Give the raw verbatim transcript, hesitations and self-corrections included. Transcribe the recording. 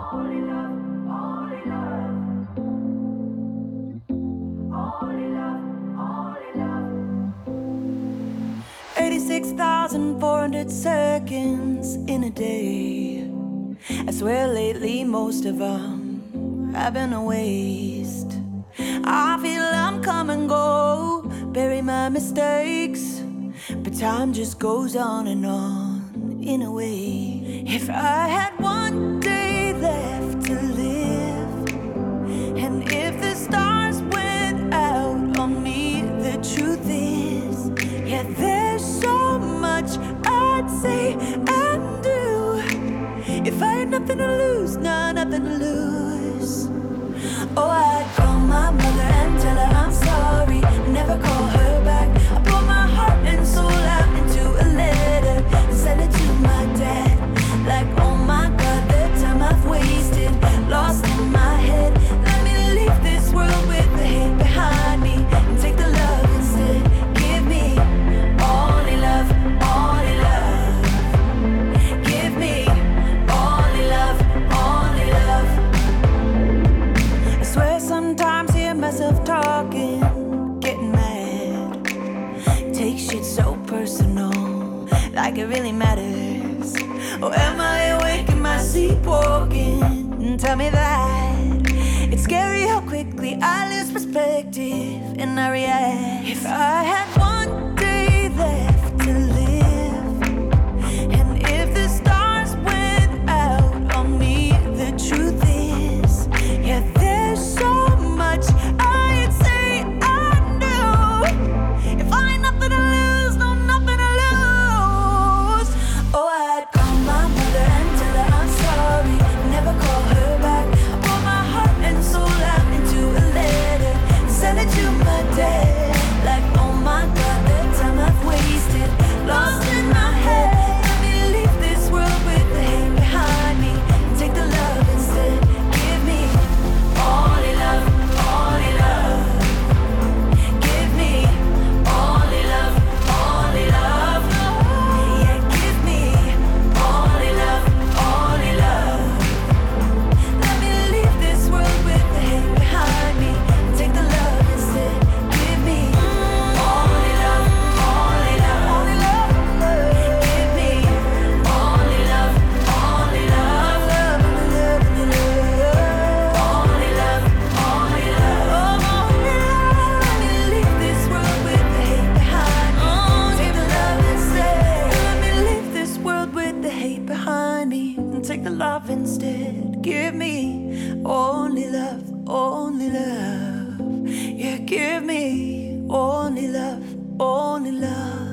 Only love, only love, only love, only love. eighty-six thousand four hundred seconds in a day. I swear lately most of them have been a waste. I feel I'm come and go, bury my mistakes, but time just goes on and on in a way. If I had one day left to live, and if the stars went out on me, the truth is, yeah, there's so much I'd say and do if I had nothing to lose, nah, nothing to lose. Oh, I'd call my mother and tell her I'm sorry, never call her back. I pour my heart and soul out into a letter, send it to my dad. Like, oh my God, the time I've wasted, lost in my head. Let me leave this world with the hate behind me and take the love instead. Give me only love, only love. Give me only love, only love. I swear sometimes I hear myself talking, getting mad. Take shit so personal, like it really matters. Or am I awake in my sleep walking? Tell me that. It's scary how quickly I lose perspective and I react. If I had one day left to live, and if the stars went out on me, the truth is, yeah, there's so much I'd say I knew. If I ain't nothing to lose, no, nothing to lose. Oh, I'd call my mother and tell her I'm sorry, never call her back. I pour my heart and soul out into a letter, send it to my dad. Like, oh my God, the time I've wasted, lost in my head. Let me leave this world with the hate behind me and take the love instead. Give me only love, only love. Give me only love, only love. Yeah, give me only love, only love. Let me leave this world with the hate behind me and take the love instead. Give me only love, only love, only love. Give me only love, only love, love, love, love. Only love, only love, only love. Let me leave this world with the hate behind me. Take the love instead. Let me leave this world with the hate behind me and take the love instead. Give me only love, only love. Yeah, give me only love, only love.